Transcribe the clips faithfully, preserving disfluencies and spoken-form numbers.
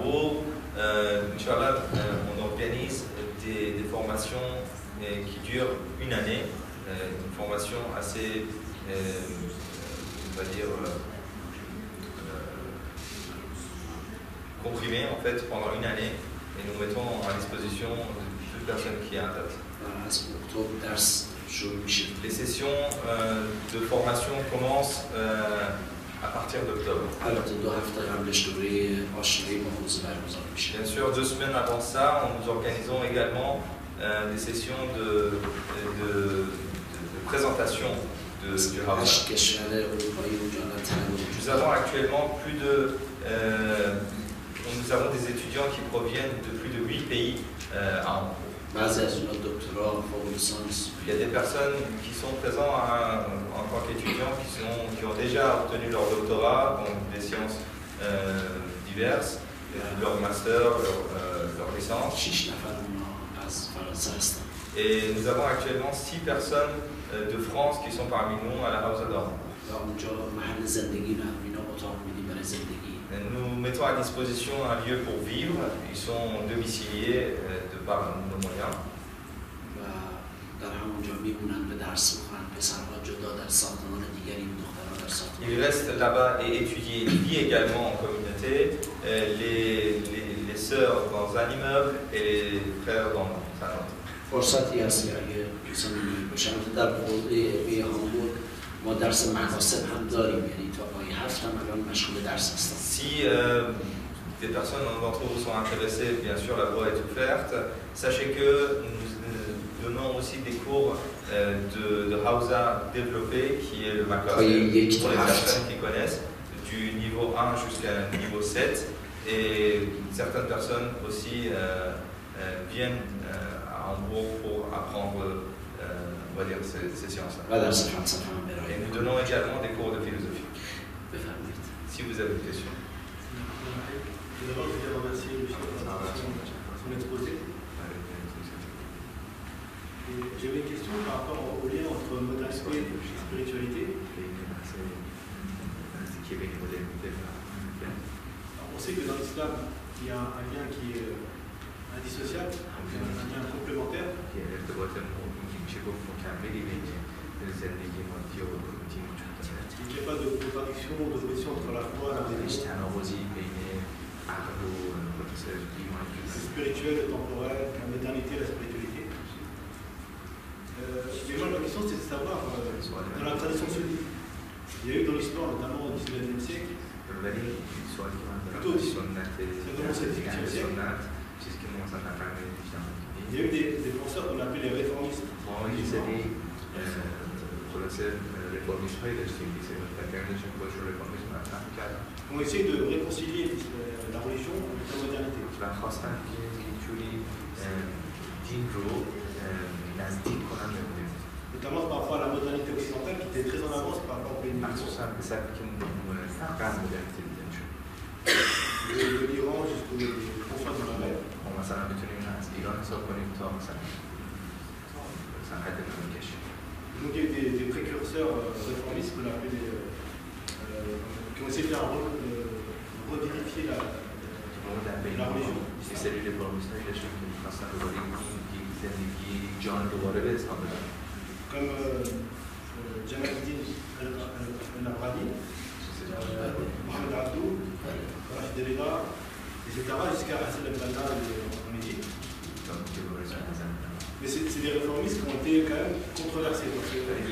Strasbourg, euh, Inch'Allah, euh, on organise des, des formations euh, qui durent une année, euh, une formation assez, euh, on va dire, euh, comprimée en fait pendant une année, et nous mettons à disposition de toute personne qui est intéressée. Les sessions euh, de formation commencent euh, à partir d'octobre. Bien sûr, deux semaines avant ça, nous organisons également euh, des sessions de, de, de, de présentation de, du Hawza. Nous avons actuellement plus de... Euh, nous avons des étudiants qui proviennent de plus de huit pays euh, à Hong Kong. Il y a des personnes qui sont présentes à, en tant qu'étudiants qui, sont, qui ont déjà obtenu leur doctorat, donc des sciences euh, diverses, leur master, leur, euh, leur licence. Et nous avons actuellement six personnes euh, de France qui sont parmi nous à la Hawza d'Or. Nous mettons à disposition un lieu pour vivre. Ils sont domiciliés euh, de par nos moyens. Ils restent là-bas et étudient. Ils vivent également en communauté. Euh, les, les, les sœurs dans un immeuble et les frères dans un autre. Si euh, des personnes d'entre vous sont intéressées, bien sûr la voie est ouverte. Sachez que nous donnons aussi des cours euh, de, de Hawza développé, qui est le Makar pour les personnes qui connaissent, du niveau un jusqu'à niveau sept. Et certaines personnes aussi euh, euh, viennent euh, à Hambourg pour apprendre euh, on va dire ces, ces sciences-là. Et nous donnons également des cours de philosophie. Si vous avez des questions. D'abord, je voulais remercier le chef pour son exposé. J'avais une question par rapport au lien entre modernité et spiritualité. Alors, on sait que dans l'islam, il y a un lien qui est indissociable, un lien complémentaire. Il n'y a pas de contradiction, d'opposition entre la foi et la religion. Le spirituel, le temporel, la modernité et la spiritualité. Euh, mais moi, ma question, c'est de savoir, euh, dans la tradition sunnite, il y a eu dans l'histoire, notamment au dix-neuvième siècle, plutôt au dix-septième siècle, il y a eu des, des penseurs qu'on appelait les réformistes. On essaie de réconcilier la religion avec la modernité. Notamment par rapport à la modernité occidentale qui était très en avance par rapport au pays de l'Iran jusqu'aux confins de la mer. Donc il y a eu des, des précurseurs euh, réformistes qu'on appelle des, euh, qui ont essayé de faire euh, revérifier la, la, la religion. Comme euh, Jamaluddin al-Nabrani, Mohamed Abdou, Rachid Rida, et cetera, jusqu'à Hassan al-Banna en Égypte. Mais c'est des réformistes qui ont été quand même controversés. Donc,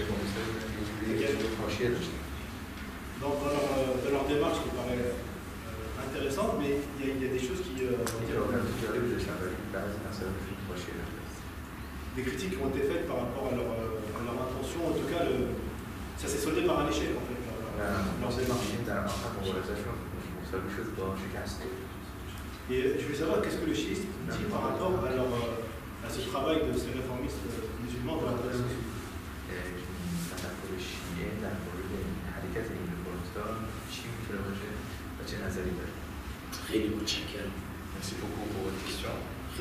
dans, leur, dans leur démarche qui paraît euh, intéressante, mais il y, y a des choses qui... Euh, des critiques qui ont été faites par rapport à leur, à leur intention. En tout cas, le, ça s'est soldé par un échec, en fait, leur, leur démarche. Et je voulais savoir qu'est-ce que le chiisme dit par rapport à, leur, à ce travail de ces réformistes musulmans dans la tradition. Merci beaucoup pour votre question.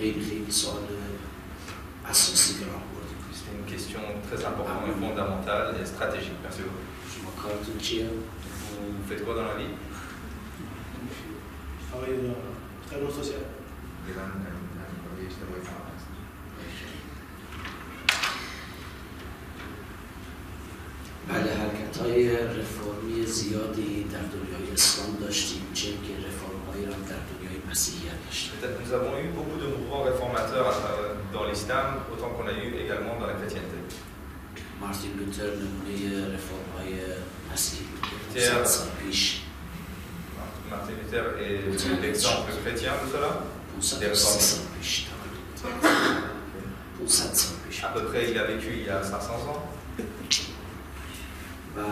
C'est une question très importante et fondamentale et stratégique. Merci beaucoup. Vous faites quoi dans la vie? Je travaille dans, je قانون سوسيال. بله، حرکت‌های رفرمی زیادی در دنیای اسلام داشتیم، چه که رفرم‌هایی را در دنیای مسیحیت داشتیم. Nous avons eu beaucoup de mouvements réformateurs dans l'islam, autant qu'on a eu également dans la chrétienté. مارتین لوتر نمونه رفرم‌های مسیحی بود. صد سال پیش. Martin Luther est l'exemple chrétien de cela. پانصد سال پیش. پانصد سال پیش. À peu près, il a vécu il y a cinq cents ans. و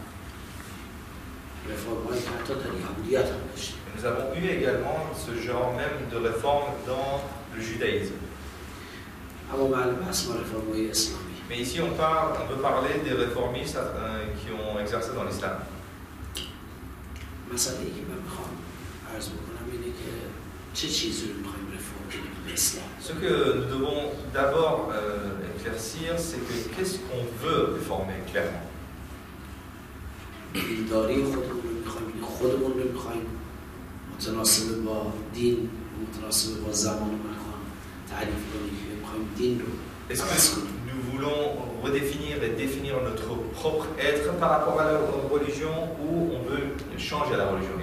رفرم‌هایی که حتی در یهودیت هم داشتیم. Nous avons eu également ce genre même de réforme dans le judaïsme. اما معلوم هست ما رفرم‌های اسلامی. Mais ici, on, parle, on peut parler des réformistes euh, qui ont exercé dans l'islam. مسئله‌ای که من می‌خوام عرض بکنم اینه که چه چیزی رو می‌خوایم رفرم کنیم به اسلام. Ce que nous devons d'abord euh, éclaircir, c'est que qu'est-ce qu'on veut réformer clairement. دینداری خودمون رو می‌خوایم، خودمون رو می‌خوایم متناسب با دین، متناسب با زمان و مکان تعریف کنیم، می‌خوایم دین رو Est-ce que nous voulons redéfinir et définir notre propre être par rapport à la religion ou on veut changer la religion?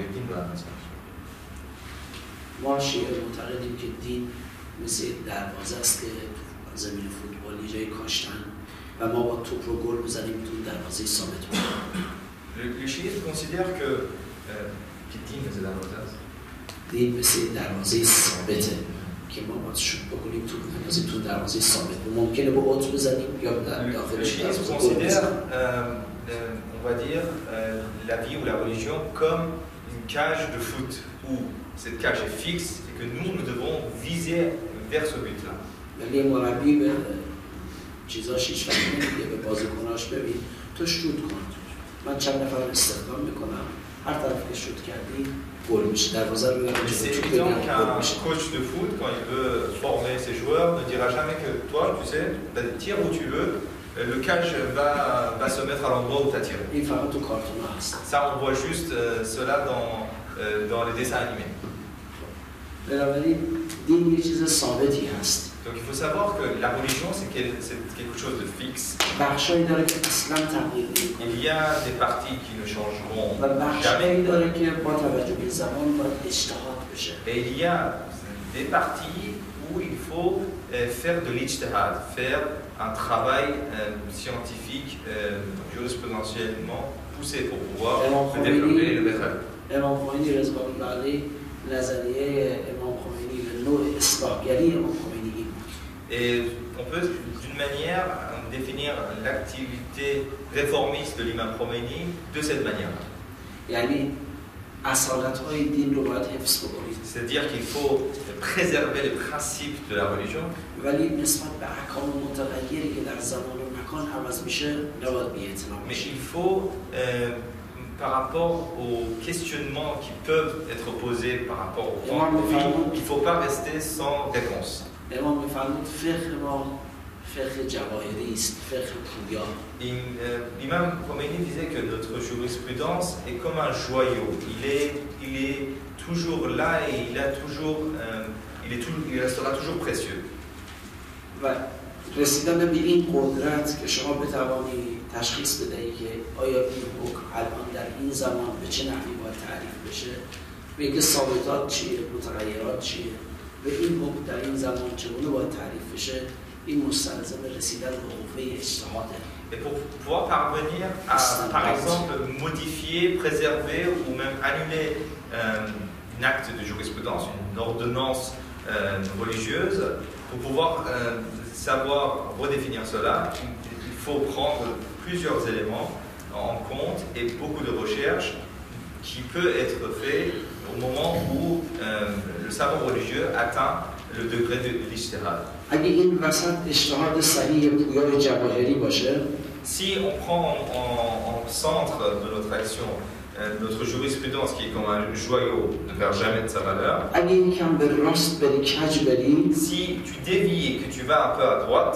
ما شیعه معتقدیم که دین مثل دروازه است که زمین فوتبالی جای کاشتن و ما با توپ رو گل بزنیم تو دروازه ثابت بکنیم. Le chiisme considère que دین مثل دروازه است. دین مثل دروازه ثابته که ما باید شوت بکنیم تو دروازه تو دروازه ثابت. ممکنه با اوت بزنیم یا در داخل دروازه گل بزنیم. On va dire euh, la vie ou la religion comme une cage de foot où cette cage est fixe et que nous, nous devons viser vers ce but-là. ولی مربی به چیزاش هیچ وقت نمیگه به بازیکناش ببین تو شوت کن. من چند نفر استخدام میکنم هر طرف که شوت کردی گل میشه. دروازه رو ببرید. C'est évident qu'un coach de foot quand il veut former ses joueurs ne dira jamais que toi, tu sais, tire où tu veux. Le cage va, va se mettre à l'endroit où tu as tiré. Ça, on voit juste euh, cela dans, euh, dans les dessins animés. Donc il faut savoir que la religion, c'est quelque chose de fixe. Il y a des parties qui ne changeront jamais. Et il y a des parties où il faut euh, faire de l'ijtihad, faire un travail euh, scientifique, euh, jurisprudentiellement poussé pour pouvoir le développer et le mettre à l'œuvre. Et on peut d'une manière définir l'activité réformiste de l'imam Khomeini de cette manière-là. C'est-à-dire qu'il faut préserver les principes de la religion. Mais il faut, euh, par rapport aux questionnements qui peuvent être posés par rapport au temps, il ne faut pas rester sans réponse. L'imam Khomeini disait que notre jurisprudence est comme un joyau. Il est, il est toujours là et il, a toujours, euh, il, est tout, il restera toujours précieux. رسیدن به این قدرت که شما بتوانی تشخیص بدهی که آیا این حکم الان در این زمان به چه نحوی باید تعریف بشه، به اینکه ثابتات چیه، متغیرات چیه، به این حکم در این زمان چگونه باید تعریف بشه، این مستلزم رسیدن به قوه اجتهاده. Et pour pouvoir parvenir à, par exemple, modifier, préserver ou même annuler euh, un acte de jurisprudence, une ordonnance euh, religieuse, pour pouvoir euh, savoir redéfinir cela, il faut prendre plusieurs éléments en compte et beaucoup de recherches qui peut être fait au moment où euh, le savoir religieux atteint le degré de l'ijtihad. Si on prend en, en centre de notre action euh, notre jurisprudence qui est comme un joyau, ne perd jamais de sa valeur. Si tu dévies et que tu vas un peu à droite,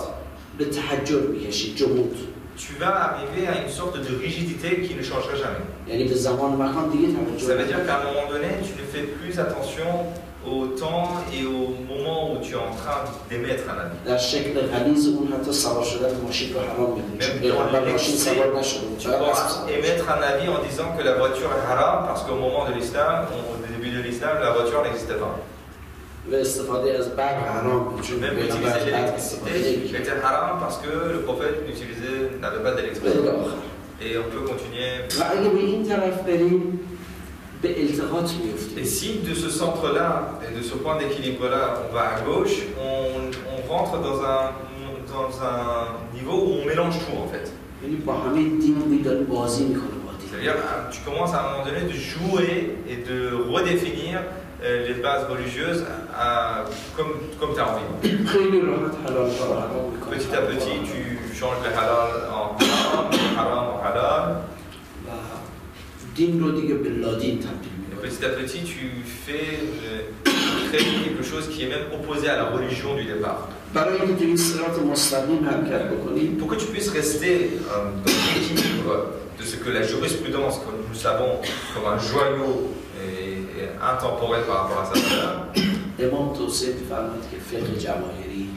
tu vas arriver à une sorte de rigidité qui ne changera jamais. Ça veut dire qu'à un moment donné, tu ne fais plus attention au temps et au moment où tu es en train d'émettre un avis. در شکل غلیظ اون حتی سوار شدن ماشین رو حرام میدونه. چون پیغمبر ماشین سوار نشده. Tu pourras émettre un avis en disant que la voiture est haram parce qu'au moment de l'islam, au début de l'islam, la voiture n'existait pas. و استفاده از برق حرام. چون Même پیغمبر utiliser برق l'électricité استفاده نمی‌کرد. était haram parce que le prophète n'utilisait, n'avait pas d'électricité. Et on peut continuer. و اگه به این طرف بریم به التقاط میفتیم. Et si de ce centre-là et de ce point d'équilibre-là, on va à gauche, on, on rentre dans un, dans un niveau où on mélange tout en fait. یعنی با همین دین میداره بازی میکنه با دین. C'est-à-dire, tu commences à un moment donné de jouer et de redéfinir euh, les bases religieuses à, comme, comme tu as envie. خیلی راحت حلال ها حرام میکنه. Petit à petit, tu changes le halal en haram, le haram en halal. و دین رو دیگه به لادین تبدیل Et میکنه. petit à petit, tu fais euh, créer quelque chose qui est même opposé à la religion du départ. برای اینکه تو این صراط مستقیم حرکت بکنیم Pour que tu puisses rester euh, dans l'équilibre de ce que la jurisprudence, que nous savons comme un joyau et, et intemporel par rapport à sa valeur, امام توصیه می‌فرماید که فقه جماهیری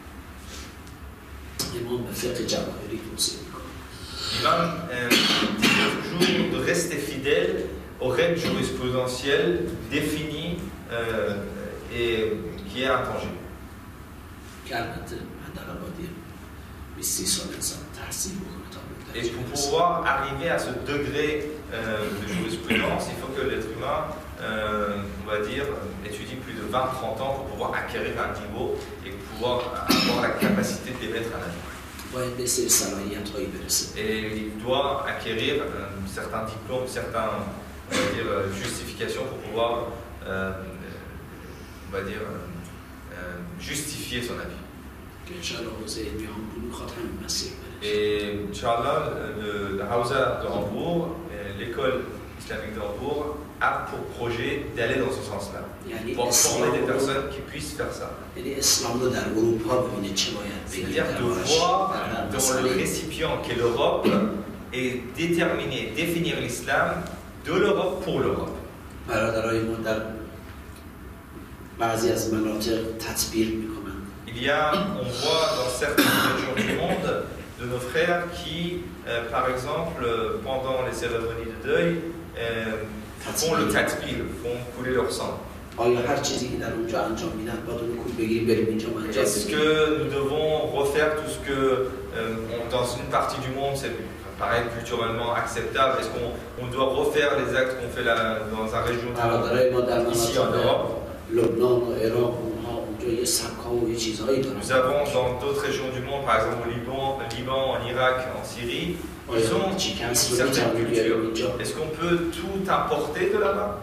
امام به فقه جماهیری توصیه می‌کنه. l'imam euh, dit toujours de rester fidèle aux règles jurisprudentielles définies euh, et qui est intangible. که البته حداقل باید بیست سال انسان تحصیل بکنه تا به Et pour pouvoir arriver à ce degré euh, de jurisprudence, il faut que l'être humain, euh, on va dire, étudie plus de vingt à trente ans pour pouvoir acquérir un niveau et pouvoir avoir la capacité d'émettre un avis. باید به سری صلاحیت‌هایی برسه. Et il doit acquérir euh, certains diplômes, certains on va dire, justifications pour pouvoir, euh, on va dire, euh, justifier son avis. که انشاءالله حوزه علمی هم میخواد همین مسیر بره. Et Inch'Allah, le, la Hausa de Hambourg, l'école islamique de Hambourg, a pour projet d'aller dans ce sens-là. یعنی Pour former des اسلام رو personnes qui puissent faire ça. یعنی اسلام رو در اروپا ببینه چه باید بگیره C'est-à-dire در de آرش voir در هر dans le مسئله. récipient qu'est l'Europe et déterminer, définir l'islam de l'Europe pour l'Europe. برادرای ما در بعضی از مناطق تطبیق میکنن. Il y a, on voit dans certaines régions du monde de nos frères qui, euh, par exemple, pendant les cérémonies de deuil, euh, font le tatbir, font couler leur sang. آیا هر چیزی که در اونجا انجام میدن باید اون کول بگیریم بریم اینجا انجام Est-ce بدیم؟ que nous devons refaire tout ce que, euh, on- dans une partie du monde, c'est pareil culturellement acceptable? Est-ce qu'on on doit refaire les actes qu'on fait là, dans un région du monde, برادرای ما در ici en مناطق Europe? لبنان و عراق اونها اونجا یه سبک‌ها و یه چیزهایی دارن. Nous avons dans d'autres régions du monde, par exemple au Liban, Liban, en Irak, en Syrie, ils ont آیا چیکن une رو certaine میتونیم بیاریم culture. اینجا؟ Est-ce qu'on peut tout importer de là-bas?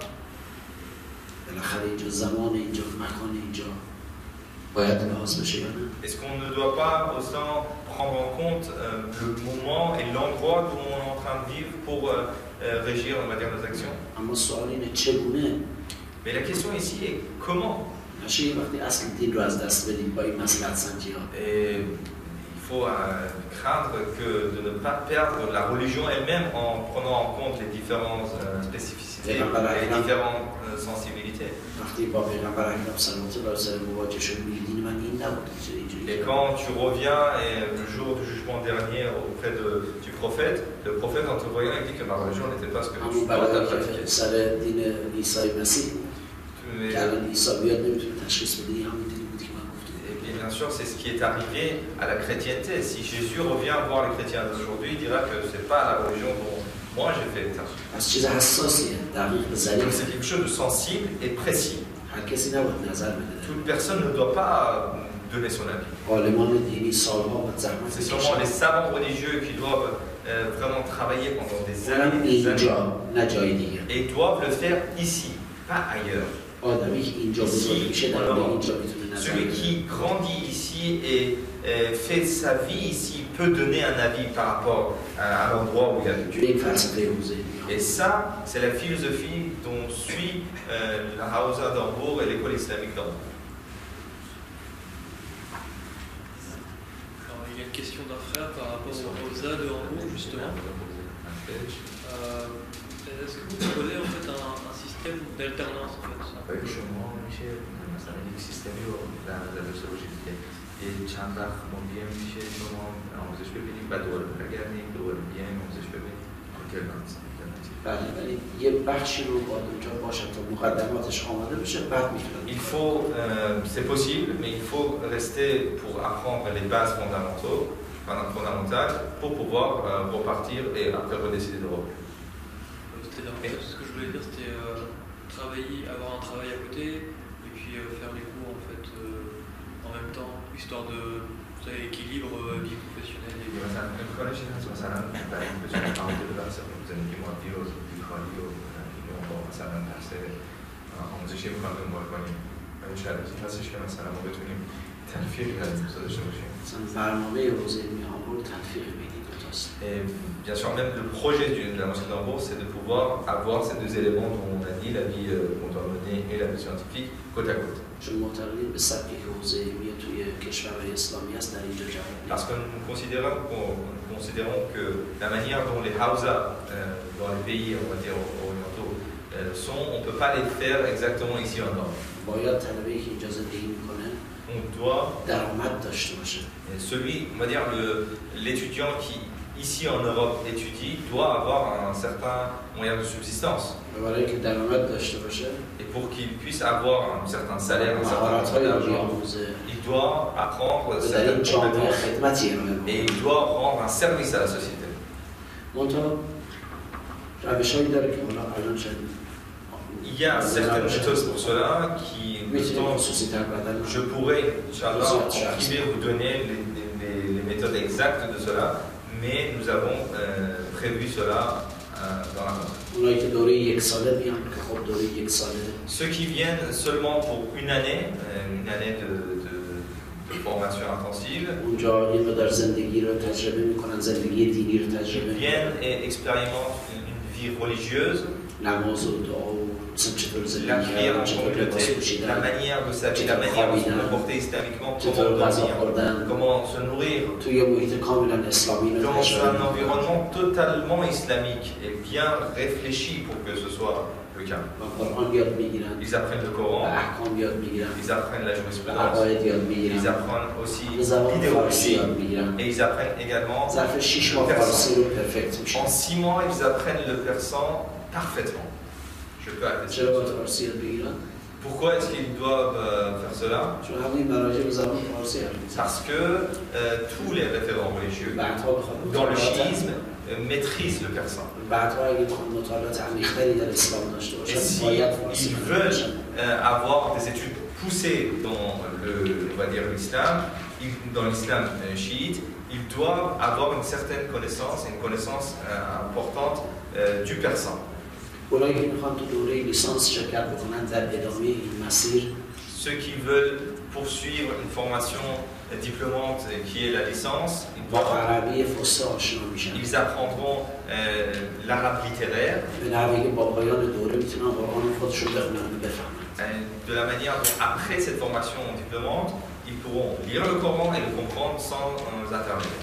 بالاخره اینجا زمان اینجا مکان اینجا باید لحاظ بشه یا نه؟ Est-ce qu'on ne doit pas autant prendre en compte euh, le moment et l'endroit où on est en train de vivre pour euh, euh, régir, on va dire, nos actions? اما سوال اینه چگونه؟ Mais la question ici est comment? نشه یه وقتی اصل دین رو از دست بدیم با این مصلحت سنجی ها. Et il faut euh, craindre que de ne pas perdre la religion elle-même en prenant en compte les différentes euh, spécificités et les différentes euh, sensibilités. وقتی با پیغمبر اکرم صلی الله علیه و آله مواجه شد میگه دین من این نبود اینجوری. Et quand tu reviens et le jour du jugement dernier auprès de, du prophète, le prophète en te voyant il dit que ma religion n'était pas ce que tu همون dois بلایی pratiquer. که سر دین عیسی مسیح Mais- که الان عیسی بیاد نمیتونه تشخیص بده این همون دینی بود که من گفتم. Et bien, bien sûr, c'est ce qui est arrivé à la chrétienté. Si Jésus revient voir les chrétiens d'aujourd'hui, il dira que ce n'est pas la religion dont moi j'ai fait état. پس چیز حساسیه دقیق به Donc ذریع c'est quelque chose de sensible et précis. هر کسی نباید نظر بده. Toute personne ne doit pas donner son avis. عالمان دینی سالها با زحمت C'est seulement les savants religieux qui doivent euh, vraiment travailler pendant des années اونم et des années. اینجا نه جای دیگه. Et ils doivent le faire ici, pas ailleurs. آدمی که اینجا بزرگ میشه در اینجا میتونه نظر Celui بده. qui grandit ici et euh, fait sa vie ici peut donner un avis par rapport à, à l'endroit où il a vécu. به این فلسفه حوزه Et ça, c'est la philosophie dont suit euh, la Hausa d'Hambourg et l'école islamique d'Hambourg. Alors, il y a une question d'un frère par rapport au Hausa de Hambourg, justement. Euh, Est-ce que vous connaissez en fait un, un système système d'alternance en fait. برای شما میشه مثلا یک سیستمی رو در نظر داشته باشید که یه چند وقت ممکن میشه شما آموزش ببینید و دوباره برگردید دوباره بیاین آموزش ببینید آلترنانس. بله ولی یه بخشی رو باید اونجا باشه تا مقدماتش آماده بشه بعد میتونن. Il faut, euh, c'est possible, mais il faut rester pour apprendre les bases fondamentaux, fondamentales pour pouvoir euh, repartir et après redécider de revenir. Ce que je voulais dire, c'était euh, travailler, avoir un travail à côté et puis euh, faire les cours en fait euh, en même temps, histoire de ça équilibre euh, vie professionnelle. Et... مثلا امکانش این هست مثلا برای این بتونید تعادل بحث زندگی مادی و زندگی کاری و اینو با مثلا بحث آموزشی میخوام دنبال کنیم و این شرایطی هستش که مثلا ما بتونیم تلفیقی از داشته باشیم. مثلا برنامه حوزه میهن‌برد تلفیق بین دو تاست. Bien sûr, même le projet de la mosquée d'Hambourg, c'est de pouvoir avoir ces deux éléments dont on a dit, la vie qu'on doit mener et la vie scientifique, côte à côte. چون معتقدیم به سبکی که حوزه علمیه توی کشورهای اسلامی است در اینجا جواب میده. Parce que nous considérons, nous considérons que la manière dont les hausa euh, dans les pays, on va dire orientaux, euh, sont, on ne peut pas les faire exactement ici en Europe. باید طلبه‌ای که اینجا زندگی میکنه On doit, درآمد داشته باشه. celui, on va dire le- l'étudiant qui ici en Europe étudie doit avoir un certain moyen de subsistance. و برای اینکه درآمد داشته باشه Et pour qu'il puisse avoir un certain salaire, un certain مهارت‌های nombre d'argent, آموزه il doit apprendre و در این certaines جامعه compétences خدمتی ارائه et بکنه. il doit rendre un service à la société. منتها روش‌هایی داره که حالا الان شاید Il y a certaines méthodes pour cela qui, میتونیم dont خصوصی‌تر بدن. je pourrais, Inch'Allah, en privé vous donner les, les- les méthodes exactes de cela, mais nous avons euh, prévu cela euh, dans la mosquée. اونایی که دوره یک ساله میان که خب دوره یک ساله Ceux qui viennent seulement pour une année, euh, une année de, de- de formation intensive, اونجا یه مقدار زندگی رو تجربه میکنن، زندگی دینی رو تجربه viennent میکنن، et expérimentent une, une vie religieuse, نماز و دعا و مثلا چطور la زندگی prière کردن، en چطور لباس communauté, la پوشیدن، manière de s'habiller, la manière de se comporter islamiquement, چطور comment غذا dormir, خوردن، comment se nourrir. توی محیط کاملا اسلامی رو Dans تجربه un میکنن. environnement totalement islamique et bien réfléchi pour que ce soit le cas. و قرآن یاد میگیرن، Ils apprennent le و Coran, احکام یاد میگیرن، ils apprennent la و jurisprudence, عقاید یاد ils میگیرن، apprennent aussi و زبان فارسی l'idéologie یاد میگیرن. et ils apprennent également ظرف شیش le ماه فارسی persan. رو پرفکت میشن. En six mois, ils apprennent le persan parfaitement. Je peux attester. چرا باید فارسی یاد بگیرن؟ Pourquoi est-ce qu'ils doivent euh, faire cela? چون همین مراجع به زبان فارسی حرف میزنن. Parce que euh, tous les référents religieux بعدها بخواد dans le مطالعات- chiisme euh, maîtrisent le persan. بعدها اگه بخواد مطالعات عمیق‌تری در اسلام داشته Et باشن si باید فارسی ils خوانده veulent باشن. euh, avoir des études poussées dans le, on va dire l'islam, ils- dans l'islam euh, chiite, ils doivent avoir une certaine connaissance, une connaissance euh, importante euh, du persan. اونایی که میخوان تو دوره لیسانس شرکت بکنن در ادامه این مسیر Ceux qui veulent poursuivre une formation diplômante euh, qui est la licence, ils, با doivent- عربی فصحی آشنا میشن. ils apprendront euh, l'arabe littéraire به نحوی که با پایان دوره میتونن قرآن خودشون بخونن و بفهمن. euh, de la manière dont après cette formation diplômante, ils pourront lire le Coran et le comprendre sans euh, intermédiaire.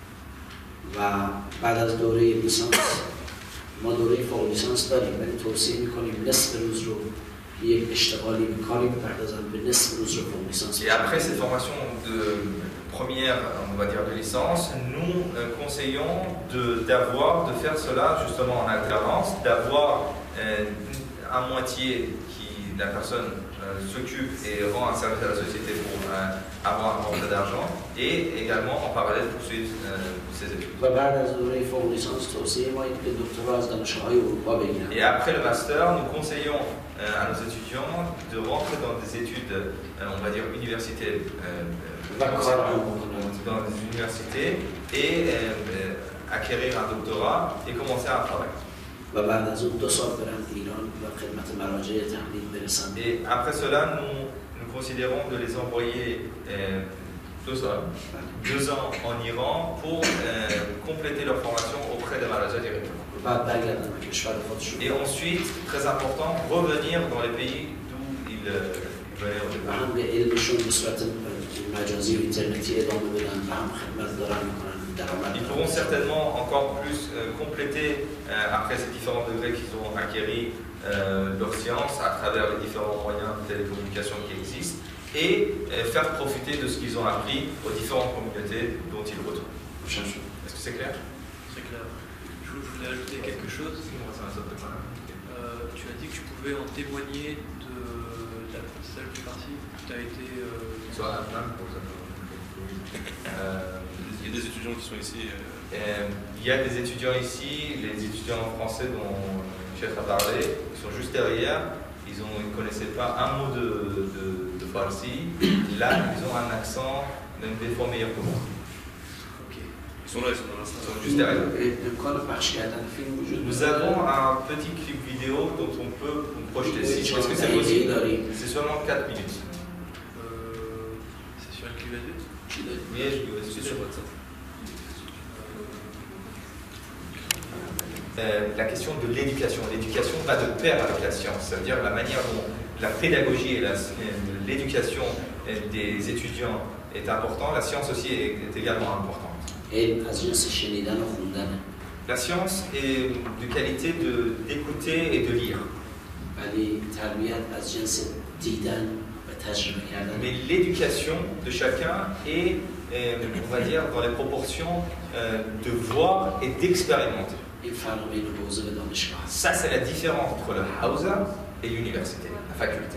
و بعد از دوره لیسانس ما دوره فوق لیسانس داریم ولی توصیه میکنیم نصف روز رو به یک اشتغالی به کاری بپردازن، به نصف روز رو فوق لیسانس Et après cette formation de première, on va dire de licence, nous euh, conseillons de- d'avoir, de, faire cela justement en alternance, d'avoir euh, un moitié qui la personne euh, s'occupe et rend un service à la société pour euh, avoir un rentrée d'argent et également en parallèle poursuivre euh, ses études. و بعد از دوره فوق لیسانس توصیه ما اینه که دکترا از دانشگاه‌های اروپا بگیرن. Et après le master, nous conseillons euh, à nos étudiants de rentrer dans des études, euh, on va dire universités, euh, و کار هم euh, بکنن. dans des universités et euh, euh, acquérir un doctorat et commencer un travail. و بعد از اون دو سال برن ایران و خدمت مراجع تحلیل برسن. Et après cela, nous, nous considérons de les envoyer euh, deux, ans, deux ans en Iran pour euh, compléter leur formation auprès des Maharajas directement. و بعد برگردن به کشور خودشون. Et ensuite, très important, revenir dans les pays d'où ils, euh, ils venaient au و départ. هم به علمشون به صورت مجازی و اینترنتی ادامه بدن و هم خدمت دارن میکنن درآمد Ils دارن. pourront certainement encore plus euh, compléter euh, après ces différents degrés qu'ils ont acquéris euh, leur science à travers les différents moyens de télécommunication qui existent et euh, faire profiter de ce qu'ils ont appris aux différentes communautés dont ils retournent. Est-ce que c'est clair? Très clair. Je voulais ajouter quelque chose. Euh, tu as dit que tu pouvais en témoigner de l'apprentissage du parti. Tu as été. Euh... Sur la plan pour euh, Il y a des étudiants qui sont ici. Euh... Euh, il y a des étudiants ici, les étudiants français dont Cheikh a parlé, ils sont juste derrière, ils ne connaissaient pas un mot de, de, de Farsi. Là, ils ont un accent même des fois meilleur que moi. Okay. Ils sont là, ils sont dans l'instant. Ils sont juste derrière. Nous avons un petit clip vidéo dont on peut projeter. Si, est-ce que c'est possible? C'est seulement quatre minutes. Euh, c'est sur une clé U S B? Oui, je suis sur WhatsApp. Euh, la question de l'éducation. L'éducation va de pair avec la science. Ça veut dire la manière dont la pédagogie et l'éducation des étudiants est importante, la science aussi est, est également importante. La science est de qualité d'écouter et de lire. Mais l'éducation de chacun est, est, on va dire, dans les proportions euh, de voir et d'expérimenter. Ça, c'est la différence entre le Hausa et l'université, la faculté.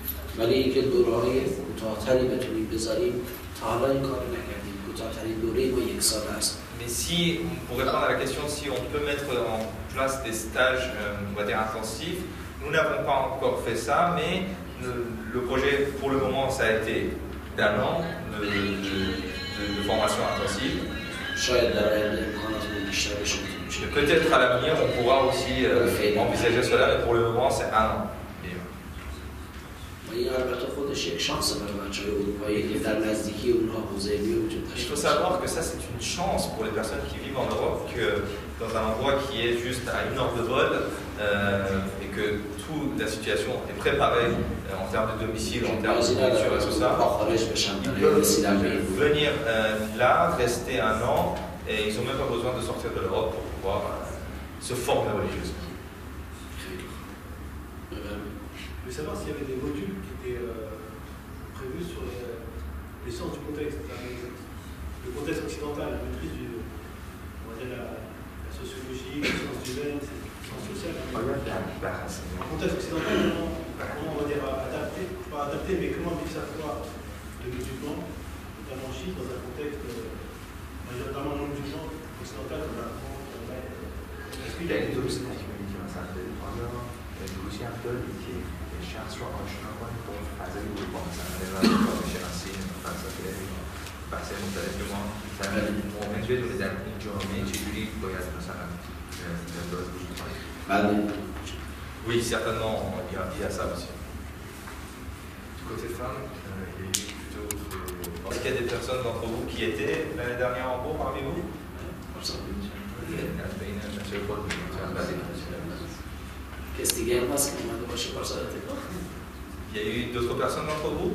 Mais si, pour répondre à la question, si on peut mettre en place des stages, euh, on va dire, intensifs, nous n'avons pas encore fait ça, mais le, le projet, pour le moment, ça a été d'un an de, de, de, de formation intensive. Peut-être à l'avenir, on pourra aussi euh, envisager cela, mais pour le moment, c'est un an. Il faut savoir que ça, c'est une chance pour les personnes qui vivent en Europe, que dans un endroit qui est juste à une heure de vol, euh, et que toute la situation est préparée euh, en termes de domicile, en termes de nourriture et tout ça, ils peuvent venir euh, là, rester un an, et ils n'ont même pas besoin de sortir de l'Europe pour pouvoir euh, se former religieusement. Je voulais savoir s'il y avait des modules qui étaient euh, prévus sur les, les sciences du contexte, le contexte occidental, la maîtrise du, on va dire la, la sociologie, les sciences humaines, les sciences sociales. Le contexte occidental, comment, comment on va dire adapter, pas adapter, mais comment vivre sa foi de musulmans, notamment en Chine, dans un contexte, euh, on va dire notamment non musulman occidental, comme la France, est-ce qu'il y a des obstacles? شخص رو آشنا کنید با اون فضای اروپا مثلا نگاه شناسی فلسفه بحث مختلف که ما مؤمن بدونه در این جامعه چجوری باید مثلا ابراز وجود کنیم. Oui, certainement, il y a, il y a ça aussi. Du côté femme, il y a eu plutôt. Est-ce qu'il y a des personnes d'entre vous qui étaient l'année dernière en cours parmi vous? Il y a eu d'autres personnes d'entre vous?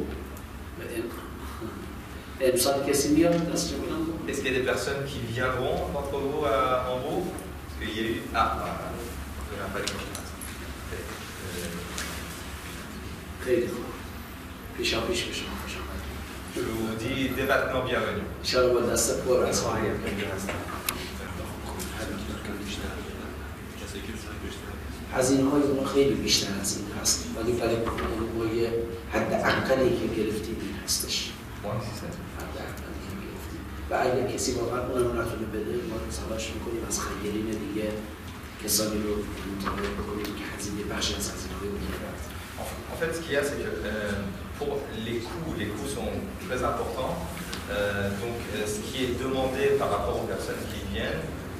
Est-ce qu'il y a des personnes qui viendront d'entre vous à Hambourg? Parce qu'il y a eu... Ah, je n'ai pas les questions. Je vous dis dès maintenant bienvenue. هزینه های اون خیلی بیشتر از این هست ولی برای ما حد اقلی که گرفتیم این هستش حد اقلی که گرفتیم و اگر کسی واقعا اونم نتونه بده ما تلاش میکنیم از خیرین دیگه کسانی رو متقاعد بکنیم که هزینه بخشی از هزینه های اون رو برد. En fait, ce qu'il y a, c'est que euh, pour les coûts, les coûts sont très importants. Euh, donc, euh, ce qui est demandé par rapport aux personnes qui viennent,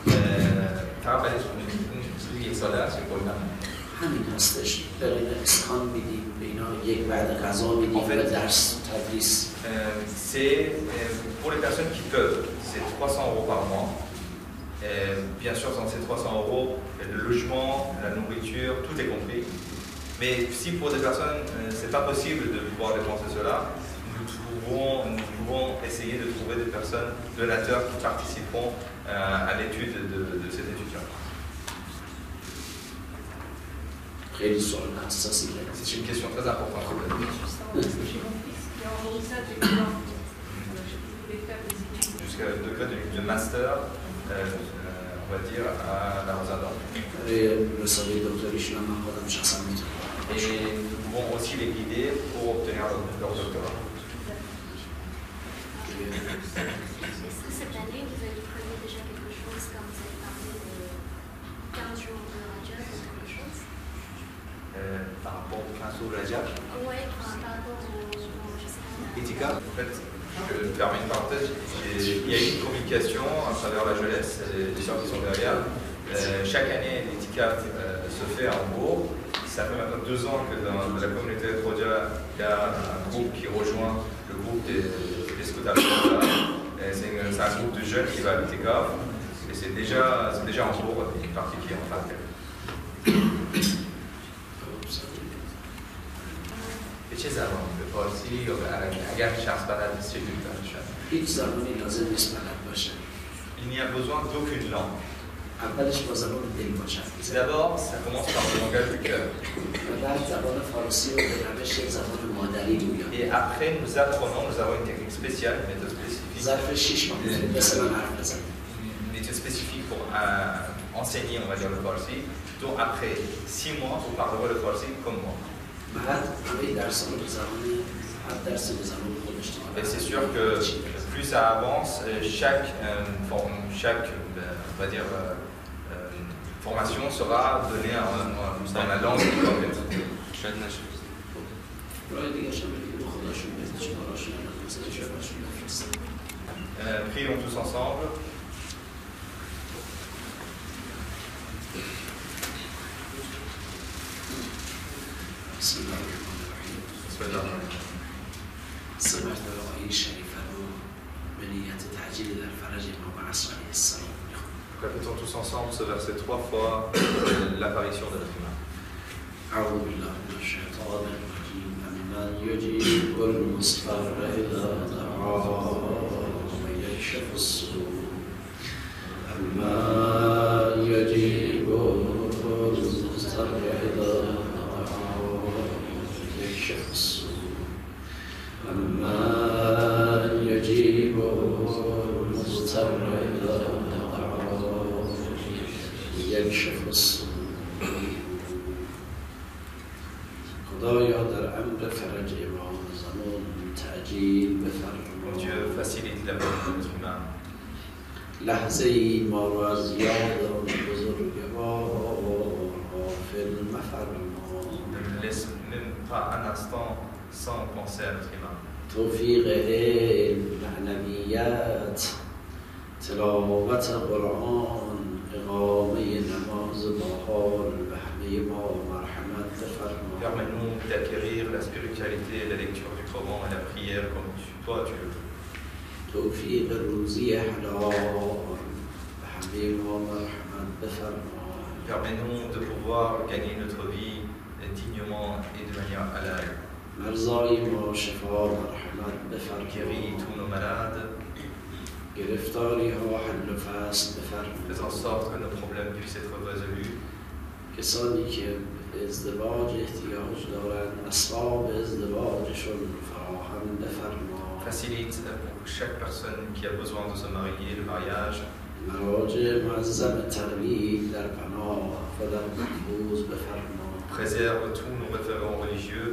همین هستش برای اسکان میدیم به اینا یک بعد غذا میدیم و درس تدریس. C'est pour les personnes qui peuvent, c'est trois cents euros par mois. Et bien sûr, dans ces trois cents euros, le logement, la nourriture, tout est compris. Mais si pour des personnes, c'est pas possible de pouvoir dépenser cela, nous pouvons, nous pouvons essayer de trouver des personnes donateurs qui participeront à l'étude de, de cet étudiant. خیلی سوال حساسی بود. C'est une question très importante. J'ai mon fils qui a envoyé ça depuis longtemps. Je voulais faire des études. Jusqu'à le degré de, de master, euh, euh, on va dire, à la Rosada. رساله دکتریشون هم من خودم شخصا میتونم. Et nous pouvons aussi les guider pour obtenir leur, leur doctorat. Est-ce que cette année, vous avez prévu déjà quelque chose comme vous avez parlé de quinze jours de Rajab ou quelque chose Euh, par rapport au quinze jours Rajab, Oui, par rapport au, au je sais pas, Etika, En fait, je permets une parenthèse, il y a une communication à travers la jeunesse et les sœurs qui sont derrière. Euh, chaque année, l'étiquette euh, se fait à Hambourg. Ça fait maintenant deux ans que dans la communauté de Rodia, il y a un groupe qui rejoint le groupe des, des scouts à Rodia. C'est un groupe de jeunes qui va à l'Itikaf. Et c'est déjà, déjà en cours, une partie qui est en train de faire. به چه زبان؟ به فارسی یا به عربی؟ اگر شخص بلد نیست چه جوری باید شد؟ هیچ زبانی لازم نیست بلد باشه. Il n'y a besoin d'aucune langue. اولش با زبان دل باشه. D'abord, ça commence par le langage du cœur. و بعد زبان فارسی رو به روش زبان مادری میاد. Et après, nous apprenons, nous avons une technique spéciale, une méthode spécifique. ظرف شش ماه مثل من حرف بزنم. Une étude spécifique pour euh, enseigner, on va dire, le farsi. Donc après six mois, vous parlerez le farsi comme moi. بعد همه درس رو به زبان هر درس به زبان خودش Et c'est sûr que plus ça avance, chaque, euh, form, chaque euh, on va dire, euh, euh, formation sera donnée en, en, dans la langue qui doit être. شاید نشه. راه دیگه شما میگه خداشون بده چیکاراشون مثل چیکاراشون بفرستن. Euh, prions tous ensemble. بسم الله الرحمن الرحیم. بسم الله الرحمن الرحیم. سمعت آیه شریفه رو به نیت تحجیل در فرج امام عصر علیه السلام میخونم. Répétons tous ensemble ce verset trois fois, l'apparition de notre imam. أعوذ بالله من الشيطان الرجيم أمن يجيب المضطر إذا دعاه ويكشف السوء أمن يجيب المضطر إذا دعاه ويكشف السوء أمن يجيب المضطر إذا دعاه ويكشف السوء خدایا در امر فرج امام زمان تعجیل بفرما. Dieu facilite la vie de notre imam. لحظه ای ما رو از یاد آن بزرگوار غافل مفرما. Ne me laisse même pas un instant sans penser à notre imam. توفیق علم معنویت تلاوت قرآن اقامه نماز باحال به همه ما مرحمت بفرما. Permets-nous d'acquérir la spiritualité, la lecture du Coran et la prière comme toi tu le veux. توفیق روزی حلال به همه ما مرحمت بفرما. Permets-nous de pouvoir gagner notre vie dignement et de manière halal. مرزای ما شفا مرحمت بفرما. Guéris tous nos malades. گرفتاری ها حل و فصل بفرما. Fais en sorte que nos problèmes puissent être résolus. کسانی که ازدواج احتیاج دارند اسباب ازدواجشون فراهم بفرما. Facilite pour chaque personne qui a besoin de se marier le mariage. مراجع معظم تقلید در پناه خودم محفوظ بفرما. Préserve tous nos référents religieux.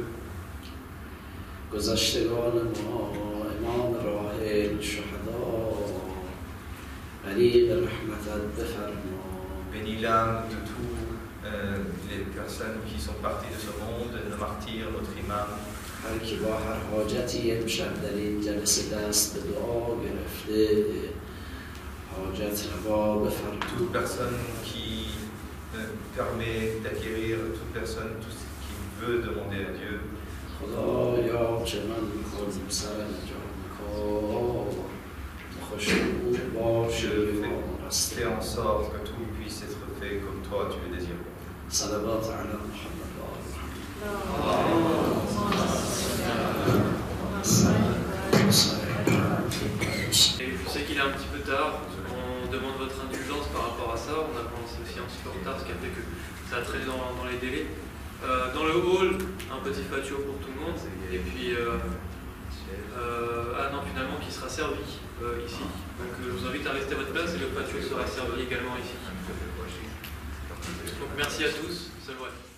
گذشتگان ما امام راحل شهدا غریق رحمتت بفرما. Bénis l'âme de tous euh, les personnes qui sont parties de ce monde, nos martyrs, notre imam. هر کی با هر حاجتی امشب در این جلسه دست به دعا گرفته حاجت روا بفرما. Toute personne qui euh, permet d'acquérir, toute personne tout ce qui veut demander à Dieu. خدایا چه من کن سرانجام کار خوشبو باشه Je fais en sorte que tout puisse être fait comme toi tu le désires. صلوات علی محمد و آل Et je sais qu'il est un petit peu tard, on demande votre indulgence par rapport à ça, on a commencé aussi un petit peu en retard, ce qui a fait que ça a traîné dans, dans les délais. Euh, dans le hall, un petit fatio pour tout le monde. Et puis, euh, euh, ah non, finalement, qui sera servi euh, ici. Donc, euh, je vous invite à rester à votre place et le fatio sera servi également ici. Donc, merci à tous. C'est vrai.